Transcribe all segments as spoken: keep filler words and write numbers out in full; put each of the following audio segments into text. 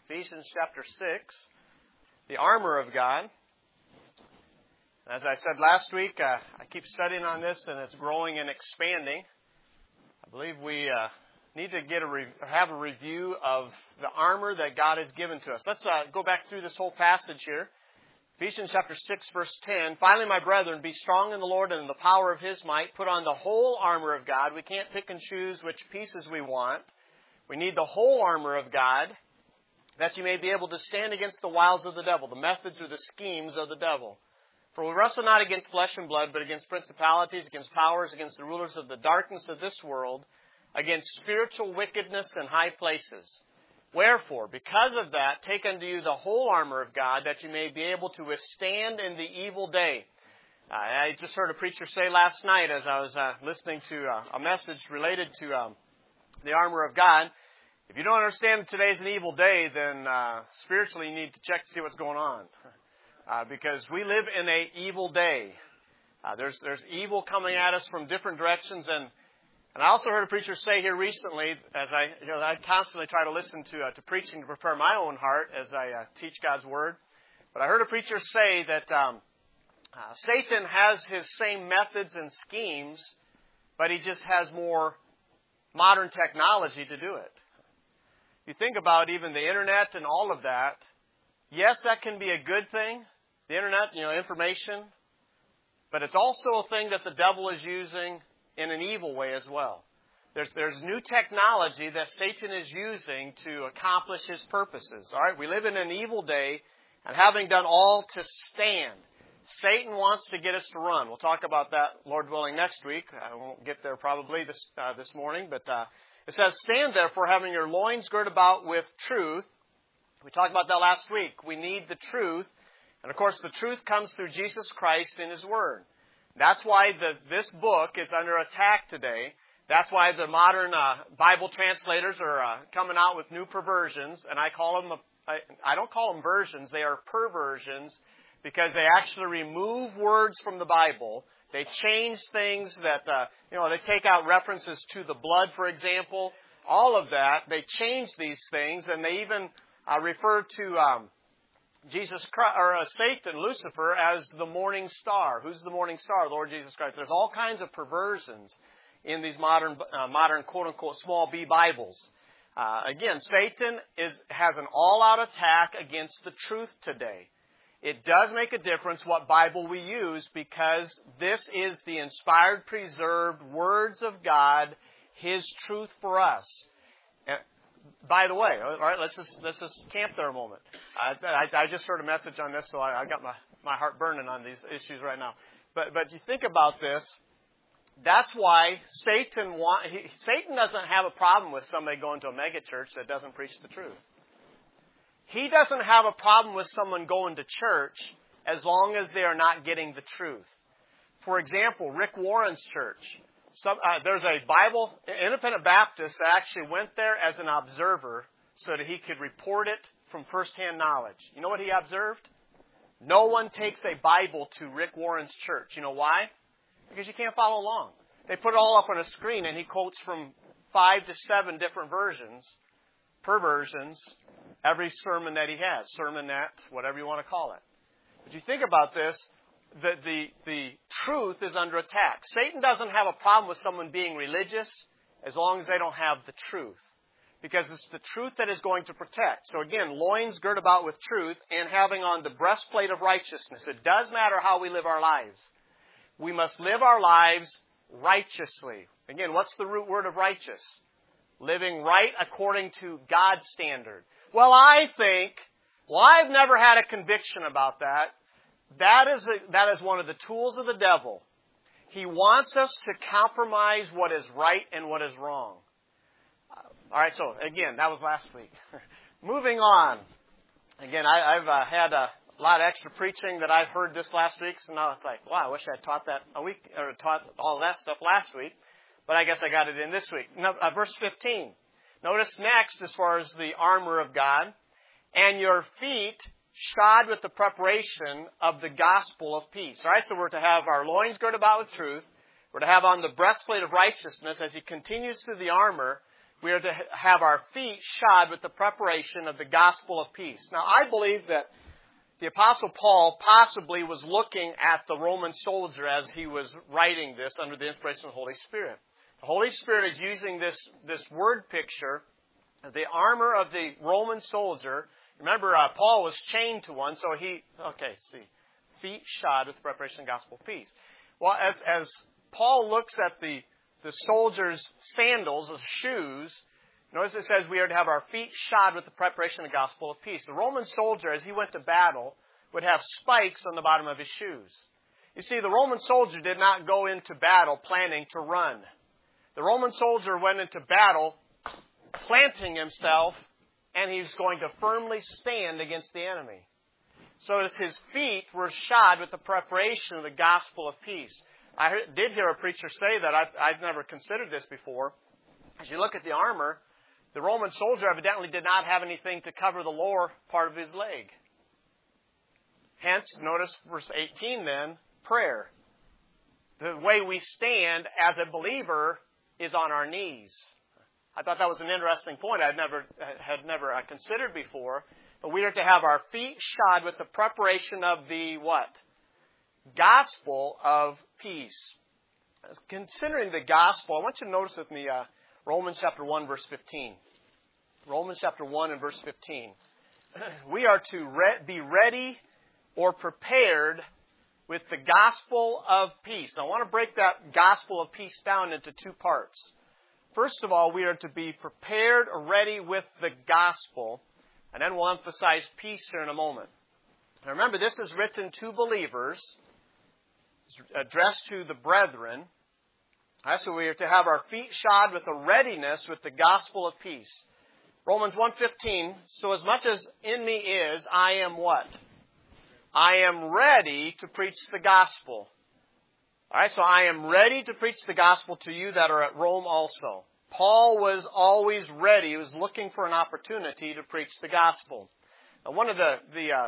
Ephesians chapter six, the armor of God. As I said last week, uh, I keep studying on this, and it's growing and expanding. I believe we uh, need to get a re- have a review of the armor that God has given to us. Let's uh, go back through this whole passage here. Ephesians chapter six, verse ten. Finally, my brethren, be strong in the Lord and in the power of His might. Put on the whole armor of God. We can't pick and choose which pieces we want. We need the whole armor of God, that you may be able to stand against the wiles of the devil, the methods or the schemes of the devil. For we wrestle not against flesh and blood, but against principalities, against powers, against the rulers of the darkness of this world, against spiritual wickedness in high places. Wherefore, because of that, take unto you the whole armor of God, that you may be able to withstand in the evil day. Uh, I just heard a preacher say last night as I was uh, listening to uh, a message related to um, the armor of God. If you don't understand today is an evil day, then uh, spiritually you need to check to see what's going on. Uh, because we live in an evil day. Uh, there's there's evil coming at us from different directions. And, and I also heard a preacher say here recently, as I you know, I constantly try to listen to uh, to preaching to prepare my own heart as I uh, teach God's Word. But I heard a preacher say that um, uh, Satan has his same methods and schemes, but he just has more modern technology to do it. You think about even the internet and all of that. Yes, that can be a good thing, the internet, you know, information. But it's also a thing that the devil is using in an evil way as well. There's there's new technology that Satan is using to accomplish his purposes. All right, we live in an evil day, and having done all to stand, Satan wants to get us to run. We'll talk about that, Lord willing, next week. I won't get there probably this uh, this morning, but uh, it says, stand therefore, having your loins girt about with truth. We talked about that last week. We need the truth. And of course, the truth comes through Jesus Christ in His Word. That's why the, this book is under attack today. That's why the modern uh, Bible translators are uh, coming out with new perversions. And I call them, I, I don't call them versions, they are perversions, because they actually remove words from the Bible. They change things that, uh, you know, they take out references to the blood, for example. All of that, they change these things, and they even uh, refer to um, Jesus Christ, or uh, Satan, Lucifer, as the morning star. Who's the morning star? The Lord Jesus Christ. There's all kinds of perversions in these modern, uh, modern quote-unquote small B Bibles. Uh, again, Satan is has an all-out attack against the truth today. It does make a difference what Bible we use, because this is the inspired, preserved words of God, His truth for us. And by the way, all right, let's just let's just camp there a moment. I, I, I just heard a message on this, so I, I got my, my heart burning on these issues right now. But but you think about this. That's why Satan want, he, Satan doesn't have a problem with somebody going to a megachurch that doesn't preach the truth. He doesn't have a problem with someone going to church as long as they are not getting the truth. For example, Rick Warren's church. Some, uh, there's a Bible, independent Baptist that actually went there as an observer so that he could report it from firsthand knowledge. You know what he observed? No one takes a Bible to Rick Warren's church. You know why? Because you can't follow along. They put it all up on a screen, and he quotes from five to seven different versions, perversions, every sermon that he has, sermonette, whatever you want to call it. But you think about this, the, the, the truth is under attack. Satan doesn't have a problem with someone being religious as long as they don't have the truth, because it's the truth that is going to protect. So again, loins girt about with truth and having on the breastplate of righteousness. It does matter how we live our lives. We must live our lives righteously. Again, what's the root word of righteous? Living right according to God's standard. Well, I think, well, I've never had a conviction about that. That is a, that is one of the tools of the devil. He wants us to compromise what is right and what is wrong. Uh, all right, so again, that was last week. Moving on. Again, I, I've uh, had a lot of extra preaching that I've heard this last week, so now it's like, wow, I wish I had taught that a week, or taught all that stuff last week. But I guess I got it in this week. No, uh, verse fifteen. Notice next, as far as the armor of God, and your feet shod with the preparation of the gospel of peace. All right, so we're to have our loins girded about with truth. We're to have on the breastplate of righteousness as he continues through the armor. we are to have our feet shod with the preparation of the gospel of peace. Now, I believe that the Apostle Paul possibly was looking at the Roman soldier as he was writing this under the inspiration of the Holy Spirit. The Holy Spirit is using this, this word picture, the armor of the Roman soldier. Remember, uh, Paul was chained to one, so he, okay, see, feet shod with the preparation of the gospel of peace. Well, as, as Paul looks at the, the soldier's sandals, or shoes, notice it says we are to have our feet shod with the preparation of the gospel of peace. The Roman soldier, as he went to battle, would have spikes on the bottom of his shoes. You see, the Roman soldier did not go into battle planning to run. The Roman soldier went into battle planting himself, and he was going to firmly stand against the enemy. So as his feet were shod with the preparation of the gospel of peace. I heard, did hear a preacher say that. I've, I've never considered this before. As you look at the armor, the Roman soldier evidently did not have anything to cover the lower part of his leg. Hence, notice verse eighteen then, prayer. The way we stand as a believer is on our knees. I thought that was an interesting point I had never, had never considered before. But we are to have our feet shod with the preparation of the what? Gospel of peace. Considering the gospel, I want you to notice with me uh, Romans chapter one, verse fifteen. Romans chapter one and verse fifteen. We are to re- be ready or prepared with the gospel of peace. Now, I want to break that gospel of peace down into two parts. First of all, we are to be prepared or ready with the gospel. And then we'll emphasize peace here in a moment. Now remember, this is written to believers. It's addressed to the brethren. Right, so we are to have our feet shod with a readiness with the gospel of peace. Romans one fifteen, so as much as in me is, I am what? I am ready to preach the gospel. All right, so I am ready to preach the gospel to you that are at Rome also. Paul was always ready. He was looking for an opportunity to preach the gospel. Now, one of the, the uh,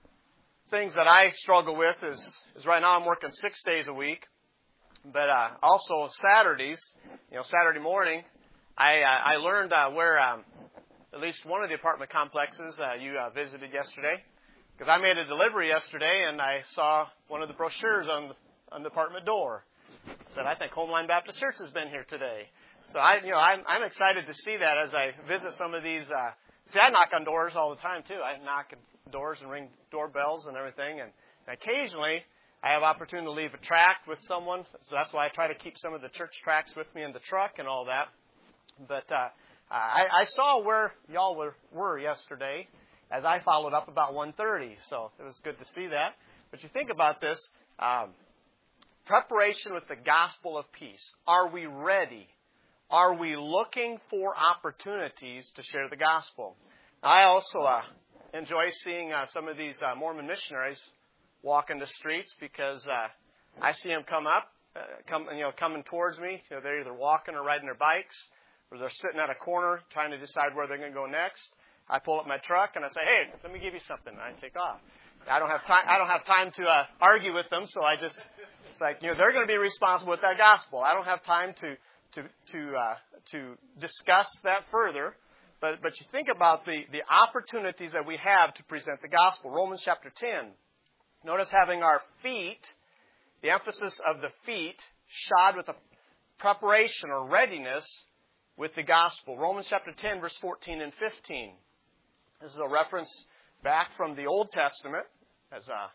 things that I struggle with is, is right now I'm working six days a week. But uh, also Saturdays, you know, Saturday morning, I, uh, I learned uh, where um, at least one of the apartment complexes uh, you uh, visited yesterday. Because I made a delivery yesterday and I saw one of the brochures on the, on the apartment door. It said, I think Homeline Baptist Church has been here today. So I, you know, I'm, I'm excited to see that as I visit some of these. Uh, see, I knock on doors all the time too. I knock on doors and ring doorbells and everything. And occasionally I have opportunity to leave a tract with someone. So that's why I try to keep some of the church tracts with me in the truck and all that. But uh, I, I saw where y'all were, were yesterday as I followed up about one thirty. So it was good to see that. But you think about this, um, preparation with the gospel of peace. Are we ready? Are we looking for opportunities to share the gospel? I also uh, enjoy seeing uh, some of these uh, Mormon missionaries walking the streets because uh, I see them come up, uh, come you know, coming towards me. You know, they're either walking or riding their bikes, or they're sitting at a corner trying to decide where they're going to go next. I pull up my truck and I say, "Hey, let me give you something." And I take off. I don't have time. I don't have time to uh, argue with them, so I just it's like you know they're going to be responsible with that gospel. I don't have time to to to uh, to discuss that further. But but you think about the the opportunities that we have to present the gospel. Romans chapter ten. Notice having our feet, the emphasis of the feet, shod with a preparation or readiness with the gospel. Romans chapter ten, verse fourteen and fifteen. This is a reference back from the Old Testament, as uh,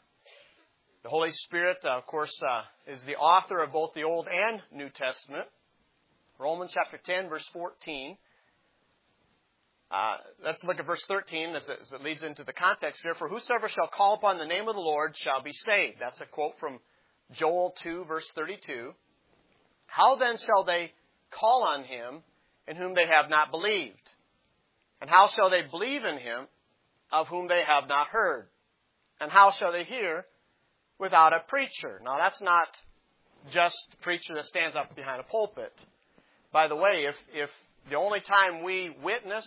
the Holy Spirit, uh, of course, uh, is the author of both the Old and New Testament. Romans chapter ten, verse fourteen. Uh, let's look at verse thirteen as it, as it leads into the context here. For whosoever shall call upon the name of the Lord shall be saved. That's a quote from Joel two, verse thirty-two. How then shall they call on him in whom they have not believed? And how shall they believe in him of whom they have not heard? And how shall they hear without a preacher? Now, that's not just a preacher that stands up behind a pulpit. By the way, if, if the only time we witness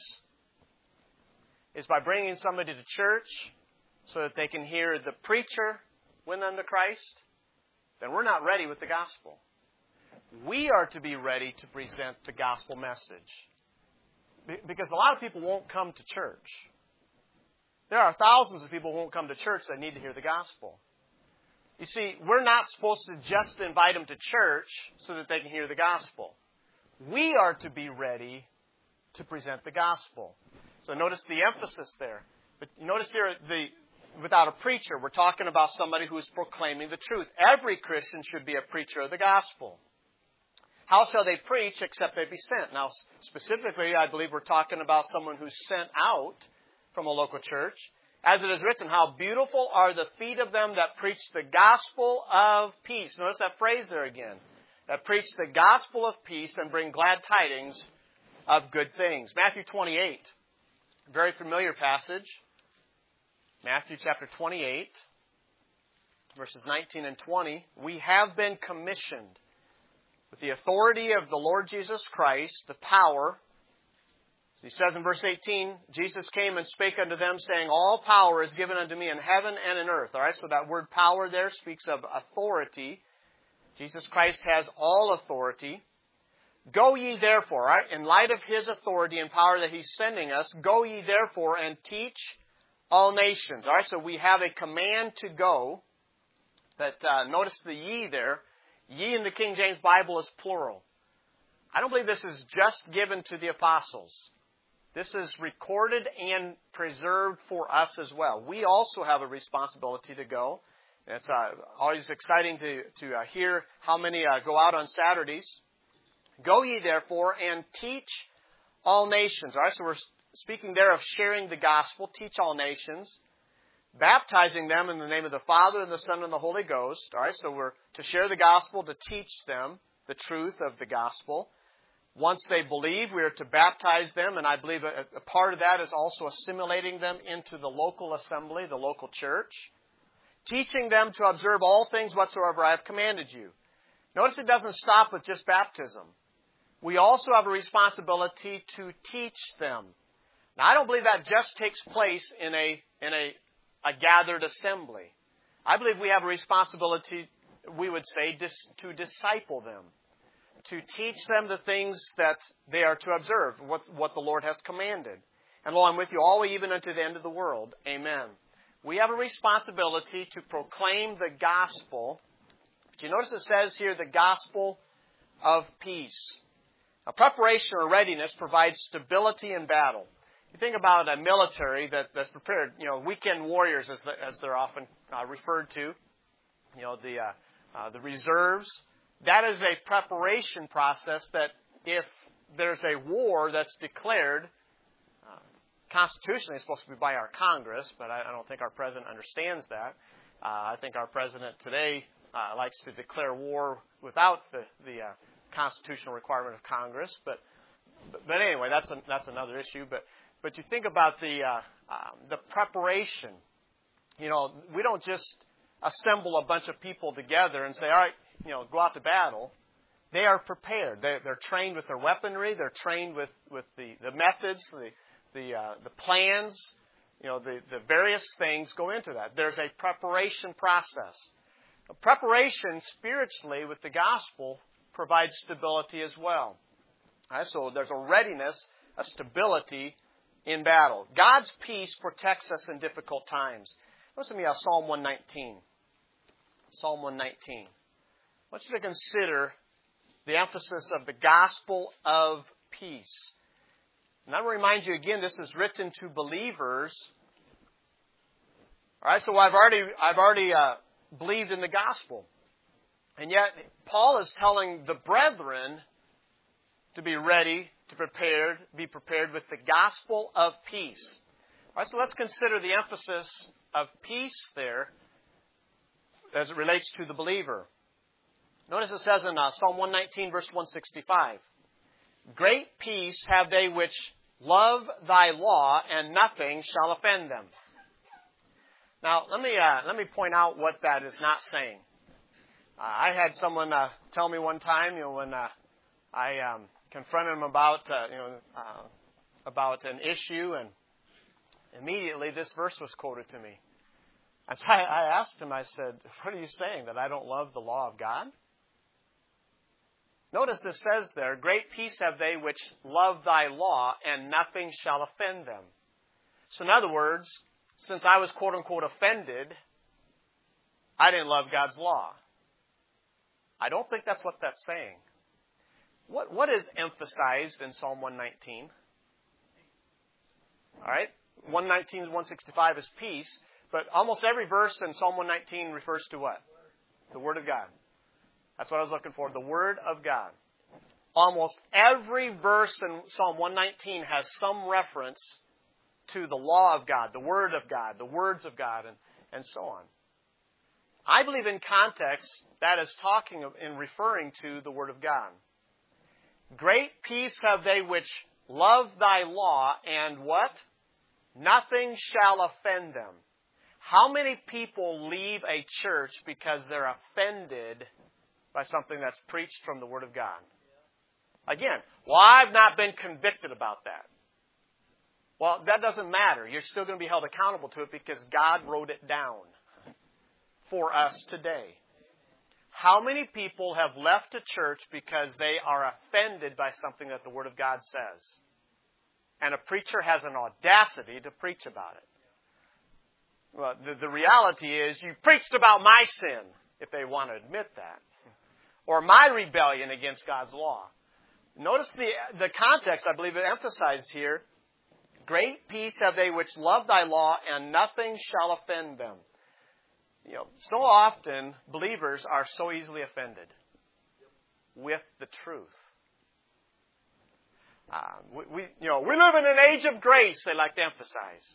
is by bringing somebody to church so that they can hear the preacher win them to Christ, then we're not ready with the gospel. We are to be ready to present the gospel message. Because a lot of people won't come to church. There are thousands of people who won't come to church that need to hear the gospel. You see, we're not supposed to just invite them to church so that they can hear the gospel. We are to be ready to present the gospel. So notice the emphasis there. But notice here, the without a preacher, we're talking about somebody who is proclaiming the truth. Every Christian should be a preacher of the gospel. How shall they preach except they be sent? Now, specifically, I believe we're talking about someone who's sent out from a local church. As it is written, how beautiful are the feet of them that preach the gospel of peace. Notice that phrase there again. That preach the gospel of peace and bring glad tidings of good things. Matthew twenty-eight, very familiar passage. Matthew chapter twenty-eight, verses nineteen and twenty. We have been commissioned with the authority of the Lord Jesus Christ, the power. He says in verse eighteen, Jesus came and spake unto them, saying, all power is given unto me in heaven and in earth. All right, so that word power there speaks of authority. Jesus Christ has all authority. Go ye therefore, right, in light of His authority and power that He's sending us, go ye therefore and teach all nations. All right, so we have a command to go. That uh, notice the ye there. Ye in the King James Bible is plural. I don't believe this is just given to the apostles. This is recorded and preserved for us as well. We also have a responsibility to go. It's uh, always exciting to, to uh, hear how many uh, go out on Saturdays. Go ye therefore and teach all nations. All right, so we're speaking there of sharing the gospel. Teach all nations. Baptizing them in the name of the Father and the Son and the Holy Ghost. All right, so we're to share the gospel, to teach them the truth of the gospel. Once they believe, we are to baptize them, and I believe a, a part of that is also assimilating them into the local assembly, the local church. Teaching them to observe all things whatsoever I have commanded you. Notice it doesn't stop with just baptism. We also have a responsibility to teach them. Now, I don't believe that just takes place in a in a, a gathered assembly. I believe we have a responsibility, we would say, dis, to disciple them. To teach them the things that they are to observe, what, what the Lord has commanded. And lo, I'm with you all, even unto the end of the world. Amen. We have a responsibility to proclaim the gospel. But you notice it says here, the gospel of peace. A preparation or readiness provides stability in battle. You think about a military that, that's prepared, you know, weekend warriors as, the, as they're often uh, referred to, you know, the uh, uh, the reserves. That is a preparation process that if there's a war that's declared, uh, constitutionally it's supposed to be by our Congress, but I, I don't think our president understands that. Uh, I think our president today uh, likes to declare war without the, the uh, constitutional requirement of Congress. But but, but anyway, that's a, that's another issue. But but you think about the uh, um, the preparation. You know, we don't just assemble a bunch of people together and say, all right, you know, go out to battle. They are prepared. They're, they're trained with their weaponry. They're trained with, with the, the methods, the the, uh, the plans. You know, the, the various things go into that. There's a preparation process. A preparation spiritually with the gospel provides stability as well. All right, so there's a readiness, a stability in battle. God's peace protects us in difficult times. Listen to me on Psalm one nineteen. Psalm one nineteen. I want you to consider the emphasis of the gospel of peace. And I will remind you again, this is written to believers. All right, so I've already I've already uh, believed in the gospel, and yet Paul is telling the brethren to be ready, to prepared, be prepared with the gospel of peace. All right, so let's consider the emphasis of peace there as it relates to the believer. Notice it says in uh, Psalm one nineteen, verse one sixty-five, great peace have they which love thy law, and nothing shall offend them. Now, let me uh, let me point out what that is not saying. Uh, I had someone uh, tell me one time, you know, when uh, I um, confronted him about uh, you know uh, about an issue, and immediately this verse was quoted to me. And so I, I asked him, I said, what are you saying, that I don't love the law of God? Notice it says there, great peace have they which love thy law, and nothing shall offend them. So in other words, since I was quote-unquote offended, I didn't love God's law. I don't think that's what that's saying. What, what is emphasized in Psalm one nineteen? All right? one nineteen and one sixty-five is peace, but almost every verse in Psalm one nineteen refers to what? The Word of God. That's what I was looking for, the Word of God. Almost every verse in Psalm one nineteen has some reference to the law of God, the Word of God, the words of God, and, and so on. I believe in context that is talking of, in referring to the Word of God. Great peace have they which love thy law, and what? Nothing shall offend them. How many people leave a church because they're offended by something that's preached from the Word of God? Again, well, I've not been convicted about that. Well, that doesn't matter. You're still going to be held accountable to it because God wrote it down for us today. How many people have left a church because they are offended by something that the Word of God says? And a preacher has an audacity to preach about it. Well, the, the reality is you preached about my sin, if they want to admit that. Or my rebellion against God's law. Notice the, the context, I believe it emphasized here. Great peace have they which love thy law, and nothing shall offend them. You know, so often believers are so easily offended with the truth. Uh, we, we, you know, we live in an age of grace, they like to emphasize.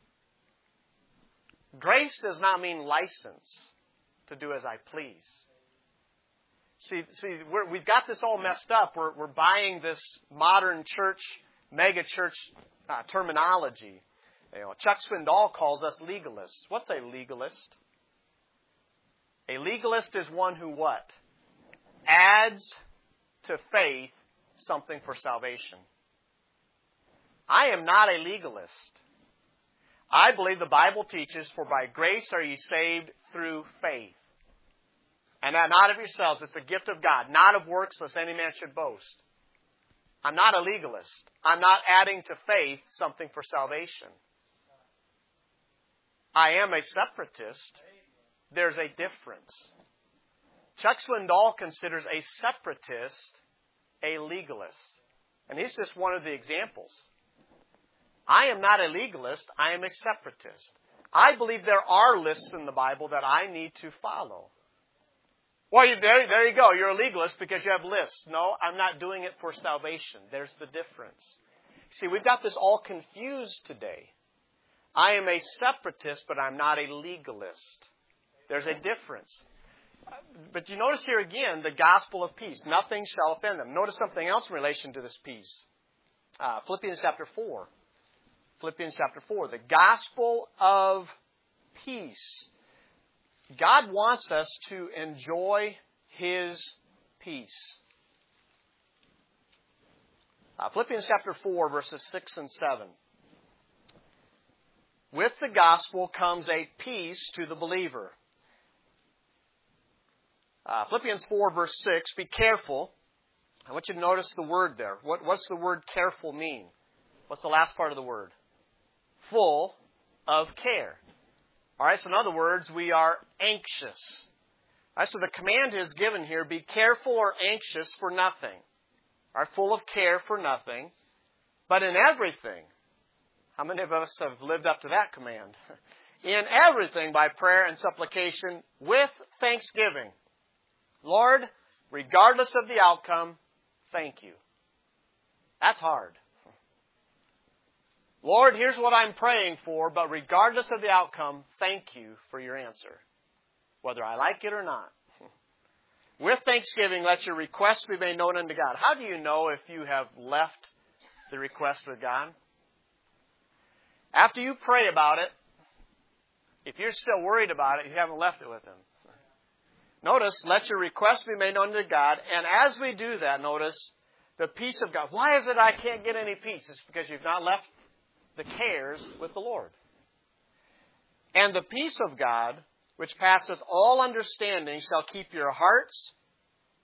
Grace does not mean license to do as I please. See, see, we're, we've got this all messed up. We're, we're buying this modern church, mega church uh, terminology. You know, Chuck Swindoll calls us legalists. What's a legalist? A legalist is one who what? Adds to faith something for salvation. I am not a legalist. I believe the Bible teaches, for by grace are ye saved through faith. And that not of yourselves, it's a gift of God, not of works, lest any man should boast. I'm not a legalist. I'm not adding to faith something for salvation. I am a separatist. There's a difference. Chuck Swindoll considers a separatist a legalist. And he's just one of the examples. I am not a legalist. I am a separatist. I believe there are lists in the Bible that I need to follow. Well, you, there, there you go. You're a legalist because you have lists. No, I'm not doing it for salvation. There's the difference. See, we've got this all confused today. I am a separatist, but I'm not a legalist. There's a difference. But you notice here again, the gospel of peace. Nothing shall offend them. Notice something else in relation to this peace. Uh, Philippians chapter four. Philippians chapter four. The gospel of peace. God wants us to enjoy His peace. Uh, Philippians chapter four, verses six and seven. With the gospel comes a peace to the believer. Uh, Philippians four, verse six, be careful. I want you to notice the word there. What, what's the word careful mean? What's the last part of the word? Full of care. All right, so in other words, we are anxious. All right, so the command is given here, be careful or anxious for nothing. All right, full of care for nothing, but in everything. How many of us have lived up to that command? In everything by prayer and supplication with thanksgiving. Lord, regardless of the outcome, thank you. That's hard. Lord, here's what I'm praying for, but regardless of the outcome, thank you for your answer, whether I like it or not. With thanksgiving, let your request be made known unto God. How do you know if you have left the request with God? After you pray about it, if you're still worried about it, you haven't left it with Him. Notice, let your request be made known to God. And as we do that, notice, the peace of God. Why is it I can't get any peace? It's because you've not left the cares with the Lord. And the peace of God, which passeth all understanding, shall keep your hearts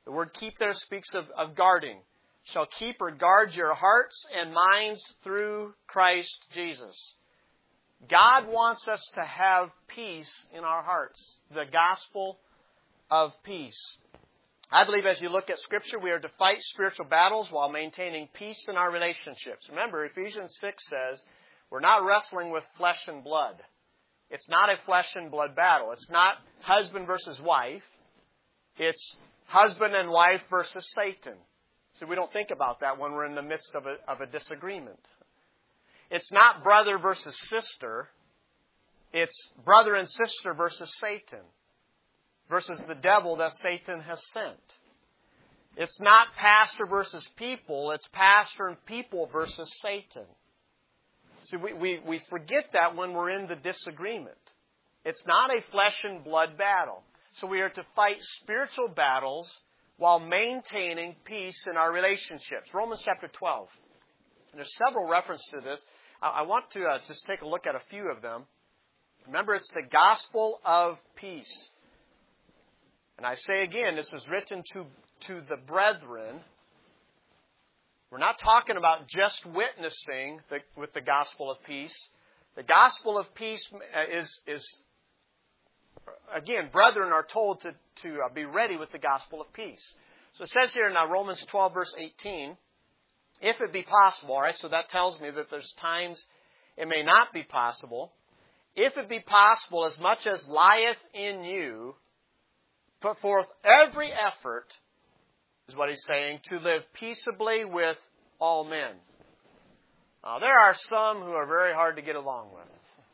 The word keep there speaks of, of guarding. Shall keep or guard your hearts and minds through Christ Jesus. God wants us to have peace in our hearts. The gospel of peace. I believe as you look at Scripture, we are to fight spiritual battles while maintaining peace in our relationships. Remember, Ephesians six says, we're not wrestling with flesh and blood. It's not a flesh and blood battle. It's not husband versus wife. It's husband and wife versus Satan. So we don't think about that when we're in the midst of a, of a disagreement. It's not brother versus sister. It's brother and sister versus Satan. Versus the devil that Satan has sent. It's not pastor versus people. It's pastor and people versus Satan. See, we, we, we forget that when we're in the disagreement. It's not a flesh and blood battle. So we are to fight spiritual battles while maintaining peace in our relationships. Romans chapter twelve. And there's several references to this. I, I want to uh, just take a look at a few of them. Remember, it's the gospel of peace. And I say again, this was written to, to the brethren. We're not talking about just witnessing the, with the gospel of peace. The gospel of peace is, is again, brethren are told to, to uh, be ready with the gospel of peace. So it says here in uh, Romans twelve, verse eighteen, if it be possible, all right, so that tells me that there's times it may not be possible. If it be possible, as much as lieth in you, put forth every effort, is what he's saying, to live peaceably with all men. Now, there are some who are very hard to get along with.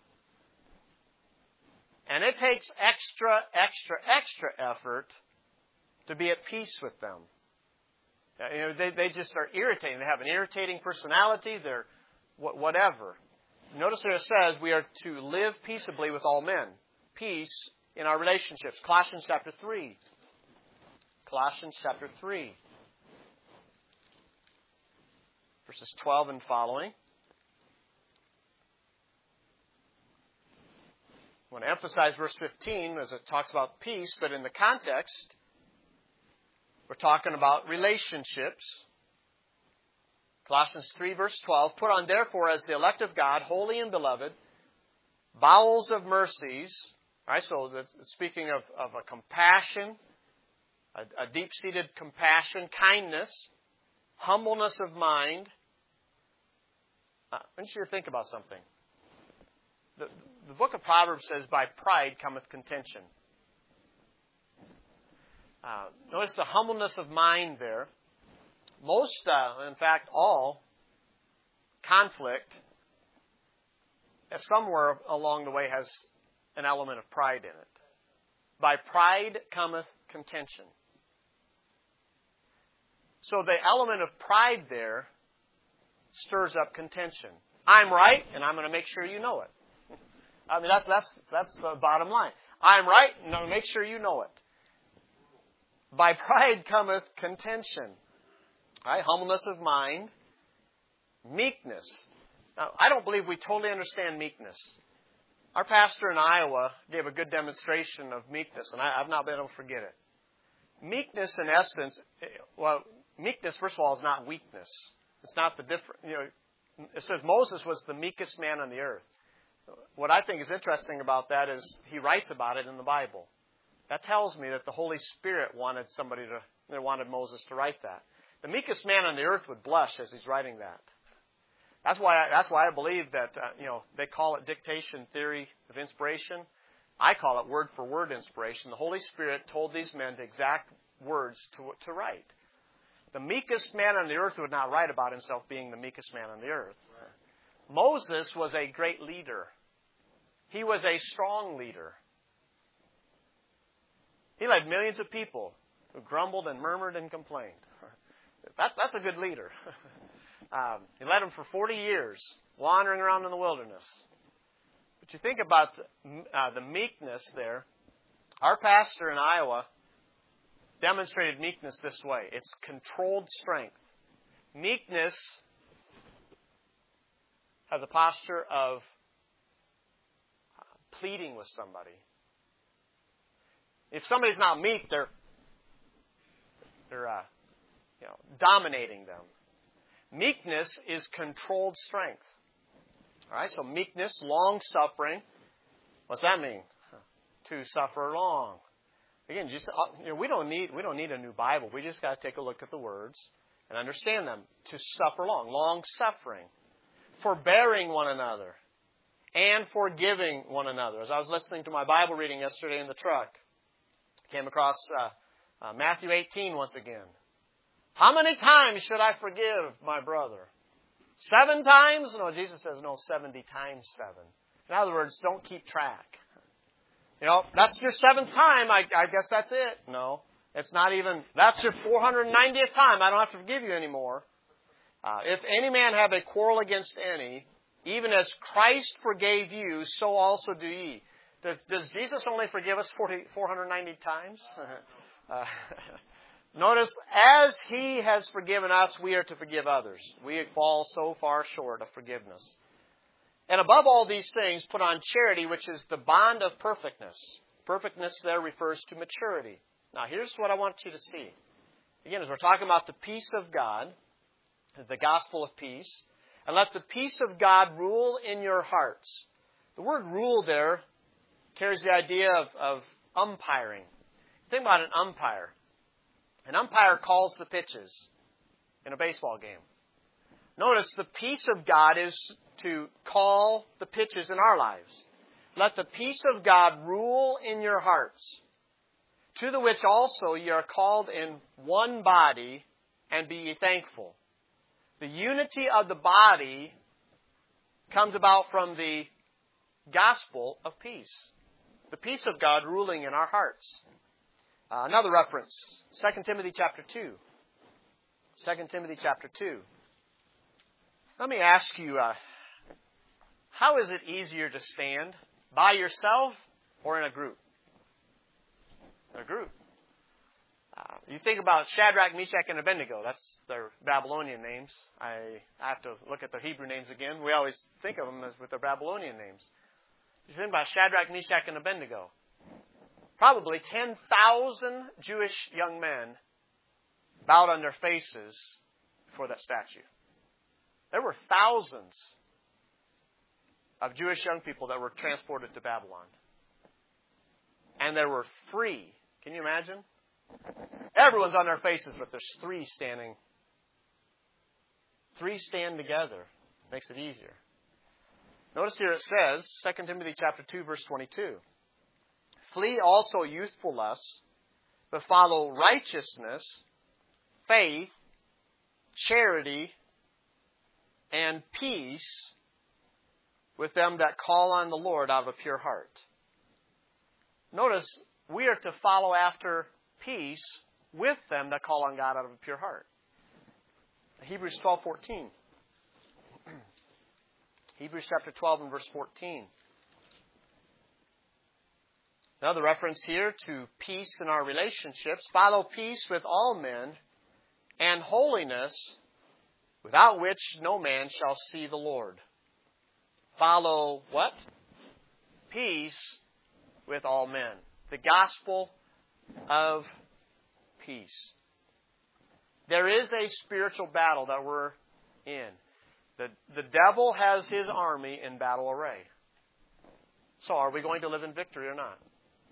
And it takes extra, extra, extra effort to be at peace with them. You know, they, they just are irritating. They have an irritating personality. They're whatever. Notice there it says we are to live peaceably with all men. Peace in our relationships. Colossians chapter three. Colossians chapter three. Verses twelve and following. I want to emphasize verse fifteen as it talks about peace, but in the context, we're talking about relationships. Colossians three, verse twelve. Put on therefore as the elect of God, holy and beloved, bowels of mercies. All right, so that's speaking of, of a compassion, a, a deep-seated compassion, kindness, humbleness of mind. Uh, I want you to think about something. The, the book of Proverbs says, by pride cometh contention. Uh, notice the humbleness of mind there. Most, uh, in fact, all conflict, somewhere along the way, has an element of pride in it. By pride cometh contention. So the element of pride there stirs up contention. I'm right, and I'm going to make sure you know it. I mean, that's that's that's the bottom line. I'm right, and I'm going to make sure you know it. By pride cometh contention. All right, humbleness of mind, meekness. Now, I don't believe we totally understand meekness. Our pastor in Iowa gave a good demonstration of meekness, and I, I've not been able to forget it. Meekness, in essence, well, meekness, first of all, is not weakness. It's not the different, you know, it says Moses was the meekest man on the earth. What I think is interesting about that is he writes about it in the Bible. That tells me that the Holy Spirit wanted somebody to, they wanted Moses to write that. The meekest man on the earth would blush as he's writing that. That's why I, that's why I believe that, uh, you know, they call it dictation theory of inspiration. I call it word for word inspiration. The Holy Spirit told these men the exact words to, to write. The meekest man on the earth would not write about himself being the meekest man on the earth. Right. Moses was a great leader. He was a strong leader. He led millions of people who grumbled and murmured and complained. That, that's a good leader. um, he led them for forty years, wandering around in the wilderness. But you think about uh, the meekness there. Our pastor in Iowa demonstrated meekness this way. It's controlled strength. Meekness has a posture of pleading with somebody. If somebody's not meek, they're They're uh, you know, dominating them. Meekness is controlled strength. All right, so meekness, long-suffering. What's that mean? To suffer long. Again, just you know, we don't need we don't need a new Bible. We just got to take a look at the words and understand them. To suffer long, long-suffering, forbearing one another, and forgiving one another. As I was listening to my Bible reading yesterday in the truck, I came across uh, uh, Matthew eighteen once again. How many times should I forgive my brother? Seven times? No, Jesus says no, seventy times seven. In other words, don't keep track. You know, that's your seventh time, I, I guess that's it. No, it's not even, that's your four hundred ninetieth time. I don't have to forgive you anymore. Uh, if any man have a quarrel against any, even as Christ forgave you, so also do ye. Does, does Jesus only forgive us four hundred ninety times? uh, Notice, as He has forgiven us, we are to forgive others. We fall so far short of forgiveness. And above all these things, put on charity, which is the bond of perfectness. Perfectness there refers to maturity. Now, here's what I want you to see. Again, as we're talking about the peace of God, the gospel of peace, and let the peace of God rule in your hearts. The word rule there carries the idea of, of umpiring. Think about an umpire. An umpire calls the pitches in a baseball game. Notice the peace of God is to call the pitches in our lives. Let the peace of God rule in your hearts, to the which also ye are called in one body, and be ye thankful. The unity of the body comes about from the gospel of peace. The peace of God ruling in our hearts. Uh, another reference, Second Timothy chapter two. Second Timothy chapter two. Let me ask you, uh, how is it easier to stand? By yourself or in a group? In a group. Uh, you think about Shadrach, Meshach, and Abednego. That's their Babylonian names. I, I have to look at their Hebrew names again. We always think of them as with their Babylonian names. You think about Shadrach, Meshach, and Abednego. Probably ten thousand Jewish young men bowed on their faces before that statue. There were thousands of Jewish young people that were transported to Babylon. And there were three. Can you imagine? Everyone's on their faces, but there's three standing. Three stand together. Makes it easier. Notice here it says, Second Timothy chapter two, verse twenty-two. Flee also youthful lusts, but follow righteousness, faith, charity, and peace with them that call on the Lord out of a pure heart. Notice, we are to follow after peace with them that call on God out of a pure heart. Hebrews twelve fourteen. Hebrews chapter twelve and verse fourteen. Another reference here to peace in our relationships. Follow peace with all men and holiness, without which no man shall see the Lord. Follow what? Peace with all men. The gospel of peace. There is a spiritual battle that we're in. The, the devil has his army in battle array. So are we going to live in victory or not?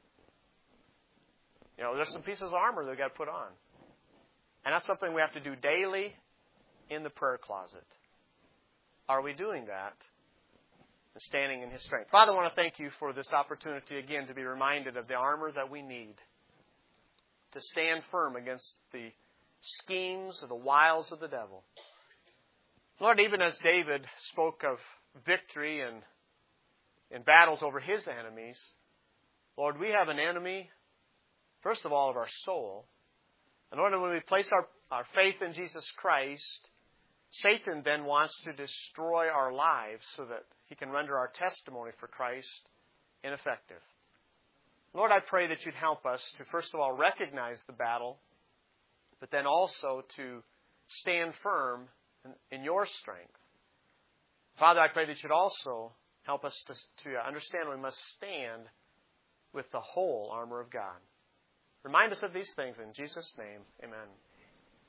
You know, there's some pieces of armor that we've got to put on. And that's something we have to do daily in the prayer closet. Are we doing that? And standing in His strength. Father, I want to thank You for this opportunity again to be reminded of the armor that we need to stand firm against the schemes or the wiles of the devil. Lord, even as David spoke of victory and in battles over his enemies, Lord, we have an enemy, first of all, of our soul. And Lord, when we place our, our faith in Jesus Christ, Satan then wants to destroy our lives so that he can render our testimony for Christ ineffective. Lord, I pray that You'd help us to, first of all, recognize the battle, but then also to stand firm in, in Your strength. Father, I pray that You'd also help us to, to understand we must stand with the whole armor of God. Remind us of these things in Jesus' name. Amen.